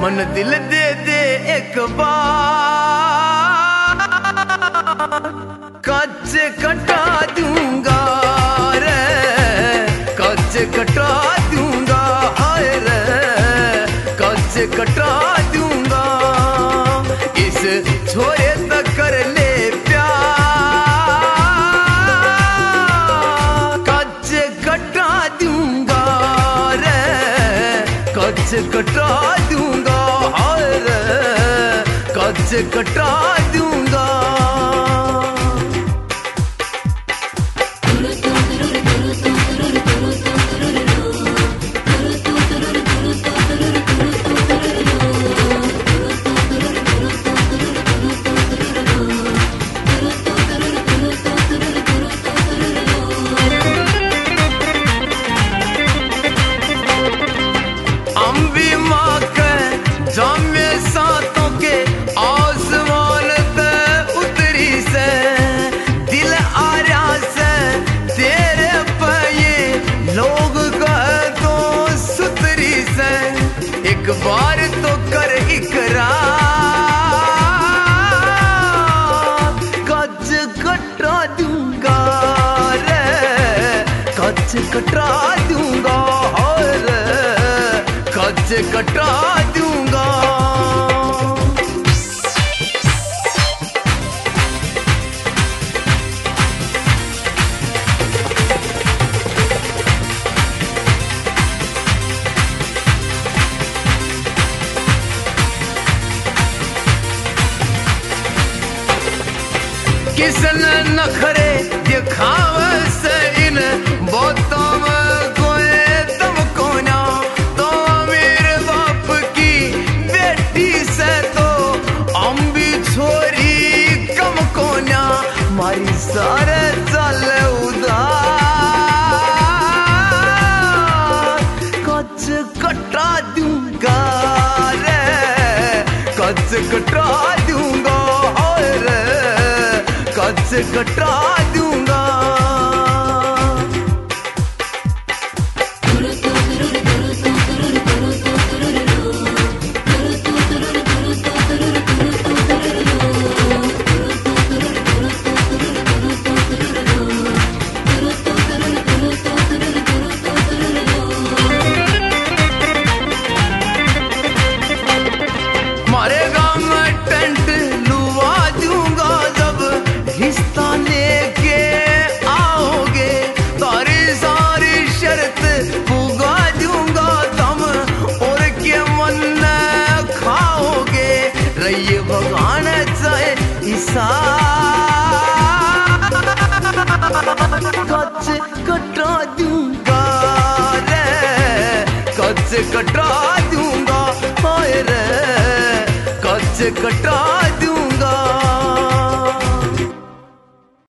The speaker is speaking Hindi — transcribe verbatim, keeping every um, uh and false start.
मन दिल दे दे एक बार, कच्च कटा दूंगा रे, कच्च कटा दूंगा, हाय रे कच्च कटा दूंगा। इस छोरे तक कर ले प्यार, कच्च कटा दूंगा रे, कच्च कटा दूंगा, हाय रे कच्च कटा दूंगा। अम्बी माँ के जामे सातों के आसमान ते उतरी से, दिल आर्या से तेरे पे ये लोग कह तो सुतरी से। एक बार तो कर इकरार, कच्च कटा दूंगा रे, कच्च कटा दूंगा, हाय रे कच्च कटा दूंगा। किसने नखरे दिखावे से इन बातों में कोई दम को ना, तो मेरे बाप की बेटी से तो अम्बी छोरी कम को ना, मारी सारे चले उधार, कच्च कटा दूंगा रे, कच्च कटा दूंगा, हाय रे कच्च कटा दूंगा। मारे गाँव में टेंट लुवा दूंगा, जब रिश्ता लेके आओगे तारी सारी शर्त पुगा दूंगा, तुम और के मन खाओगे रही भगवान चाहे ईसा। कच्च कटा दूंगा रे, कच्च कटा दूंगा, हाय रे कच्च कटा दूंगा।